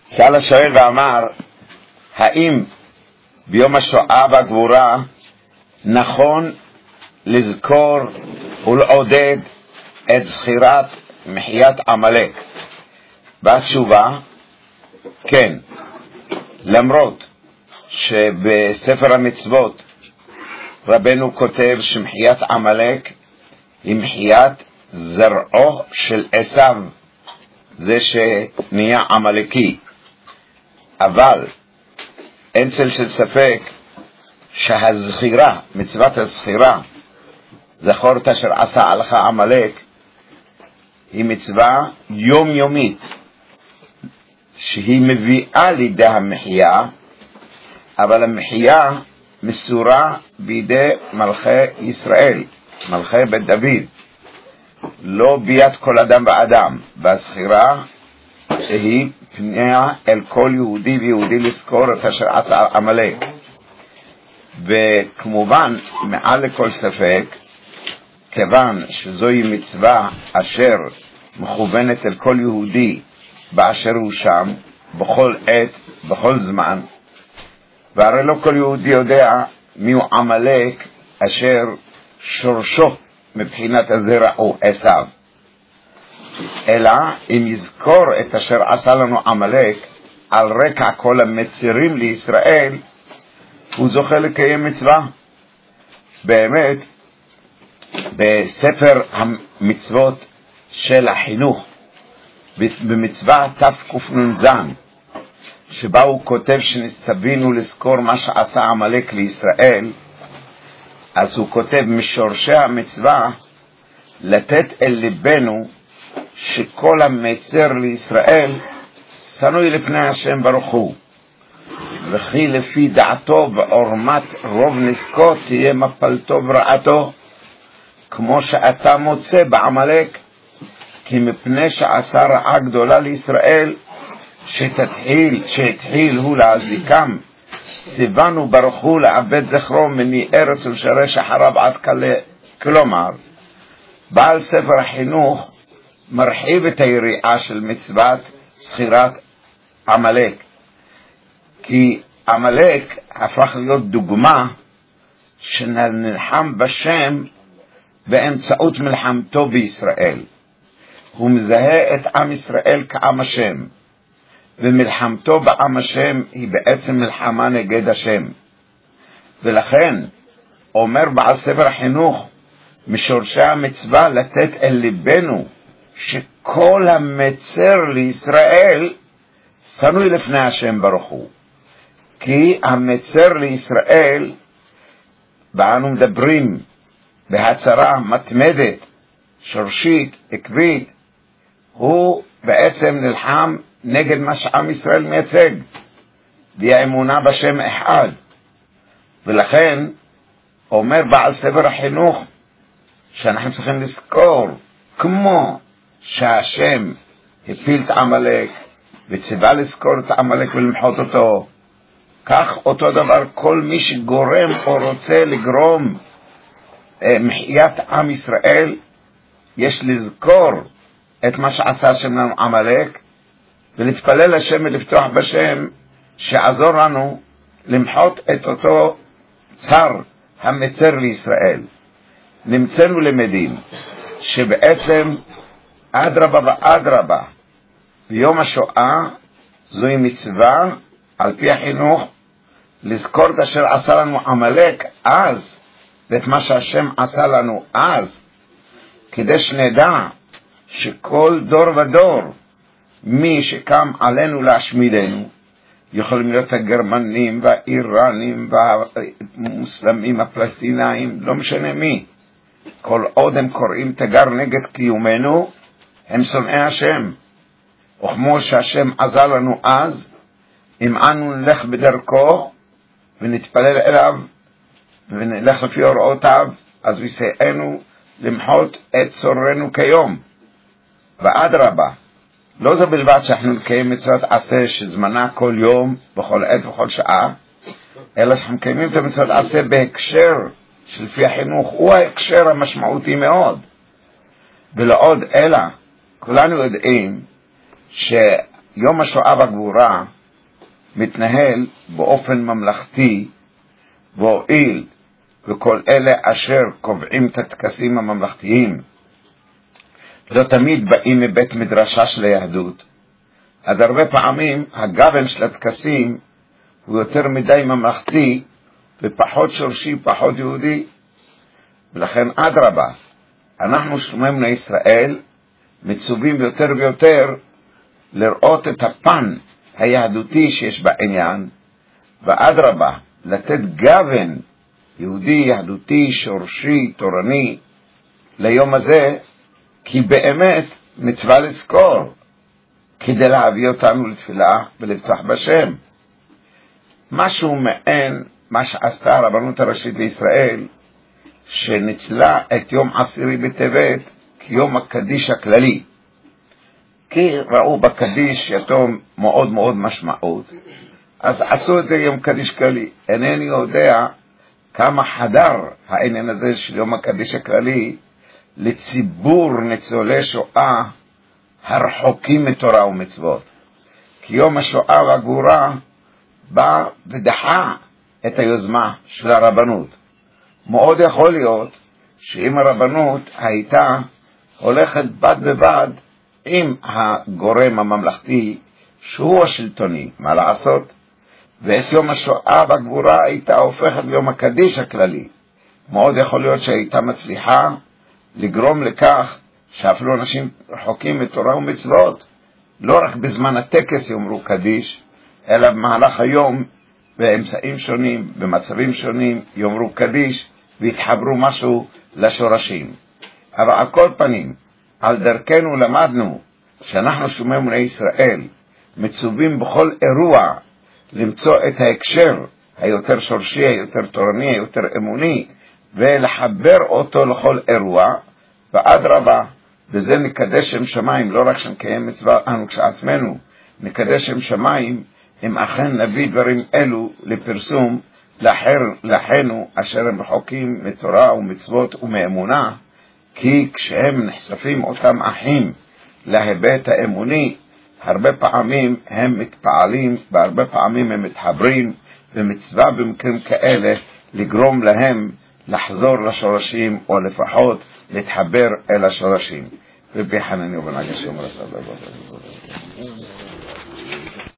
שאל השואל ואמר, האם ביום השואה והגבורה נכון לזכור ולעודד את זכירת מחיית עמלק? והתשובה, כן. למרות שבספר המצוות רבנו כותב שמחיית עמלק היא מחיית זרעו של עשיו, זה שנהיה עמלקי, אבל אין צל של ספק שהזכירה, מצוות הזכירה, זכור את אשר עשה עליך עמלק, היא מצווה יומיומית שהיא מביאה לידי המחייה, אבל המחייה מסורה בידי מלכי ישראל, מלכי בית דוד, לא ביד כל אדם ואדם. והזכירה שהיא פניה אל כל יהודי ויהודי לזכור את אשר עשה עמלק. וכמובן מעל לכל ספק, כיוון שזוהי מצווה אשר מכוונת אל כל יהודי באשר הוא שם, בכל עת, בכל זמן, והרי לא כל יהודי יודע מיהו עמלק אשר שורשו מבחינת הזרע הוא עשיו, אלא אם יזכור את אשר עשה לנו עמלק על רקע כל המצרים לישראל, הוא זוכה לקיים מצווה. באמת בספר המצוות של החינוך, במצווה תקנ"ז, שבה הוא כותב שנצטווינו לזכור מה שעשה עמלק לישראל, אז הוא כותב משורשי המצווה לתת אל ליבנו שכל המצר לישראל שנוי לפני השם ברוך הוא, וכי לפי דעתו ועורמת רוב נזקו תהיה מפלתו ורעתו, כמו שאתה מוצא בעמלק, כי מפני שעשה רעה גדולה לישראל שהתחיל הוא להזיקם, ציוונו ברוך הוא לעבד זכרו מני ארץ ולשרש אחריו עד כלה. כלומר, בעל ספר החינוך מרחיב את היריעה של מצוות זכירת עמלק, כי עמלק הפך להיות דוגמה שנלחם בשם באמצעות מלחמתו בישראל. הוא מזהה את עם ישראל כעם השם, ומלחמתו בעם השם היא בעצם מלחמה נגד השם. ולכן אומר בעל ספר החינוך משורשי המצווה לתת אל ליבנו שכל המצר לישראל שנוי לפני השם ברוך הוא, כי המצר לישראל, ואנו מדברים בהצהרה מתמדת, שורשית, עקבית, הוא בעצם נלחם נגד מה שעם ישראל מייצג, והאמונה בשם אחד. ולכן אומר בעל ספר החינוך שאנחנו צריכים לזכור, כמו שהשם הפיל את עמלק וציווה לזכור את עמלק ולמחות אותו, כך אותו דבר כל מי שגורם או רוצה לגרום מחיית עם ישראל, יש לזכור את מה שעשה השם לנו עמלק, ולהתפלל לשם ולפתוח בשם שעזור לנו למחות את אותו צר המצר לישראל. נמצאנו למדים שבעצם אדרבה ואדרבה ביום השואה זוהי מצווה על פי החינוך לזכור את אשר עשה לנו עמלק אז, ואת מה שהשם עשה לנו אז, כדי שנדע שכל דור ודור מי שקם עלינו להשמידנו, יכולים להיות הגרמנים והאיראנים והמוסלמים הפלסטינאים, לא משנה מי, כל עוד הם קוראים תגר נגד קיומנו, הם שונאי השם. וכמו שהשם עזר לנו אז, אם אנו נלך בדרכו ונתפלל אליו ונלך לפי הוראותיו, אז הוא יסייענו למחות את צורנו כיום. ואדרבה, לא זו בלבד שאנחנו נקיים מצוות עשה שזמנה כל יום, בכל עת ובכל שעה, אלא שאנחנו מקיימים את המצוות עשה בהקשר שלפי החינוך הוא ההקשר המשמעותי מאוד. ולעוד אלא, כולנו יודעים יום השואה והגבורה מתנהל באופן ממלכתי, והואיל וכל אלה אשר קובעים את הטקסים הממלכתיים לא תמיד באים מבית מדרשה של היהדות, אז הרבה פעמים הגוון של הטקסים הוא יותר מדי ממלכתי ופחות שורשי, פחות יהודי. ולכן אדרבה, אנחנו שלומי בני ישראל מצווים יותר ויותר לראות את הפן היהדותי שיש בעניין, ואדרבה, לתת גוון יהודי, יהדותי, שורשי, תורני ליום הזה, כי באמת מצווה לזכור כדי להביא אותנו לתפילה ולבטוח בשם. משהו מעין מה שעשתה הרבנות הראשית לישראל, שניצלה את יום 10 בטבת כיום הקדיש הכללי, כי ראו בקדיש יתום מאוד מאוד משמעות, אז עשו את זה יום קדיש כללי. אינני יודע כמה חדר העניין הזה של יום הקדיש הכללי לציבור ניצולי שואה הרחוקים מתורה ומצוות, כי יום השואה והגבורה בא ודחה את היוזמה של הרבנות. מאוד יכול להיות שאם הרבנות הייתה הולכת בד בבד עם הגורם הממלכתי שהוא השלטוני, מה לעשות, ואת יום השואה והגבורה הייתה הופכת ליום הקדיש הכללי, מאוד יכול להיות שהייתה מצליחה לגרום לכך שאפילו אנשים רחוקים מתורה ומצוות לא רק בזמן הטקס יאמרו קדיש, אלא במהלך היום באמצעים שונים, במצבים שונים יאמרו קדיש והתחברו משהו לשורשים. אבל על כל פנים, על דרכנו למדנו שאנחנו שלומי בני ישראל מצווים בכל אירוע למצוא את ההקשר היותר שורשי, היותר תורני, היותר אמוני, ולחבר אותו לכל אירוע, ואדרבה, בזה נקדש שם שמיים, לא רק שנקיים מצווה אנו כשעצמנו, נקדש שם שמיים, אם אכן נביא דברים אלו לפרסום לאחינו אשר הם רחוקים מתורה ומצוות ומאמונה, כי כשהם נחשפים אותם אחים להיבט האמוני, הרבה פעמים הם מתפעלים והרבה פעמים הם מתחברים, ומצווה במקרים כאלה לגרום להם לחזור לשורשים או לפחות להתחבר אל השורשים. רבי חנני ובן עגש יאמר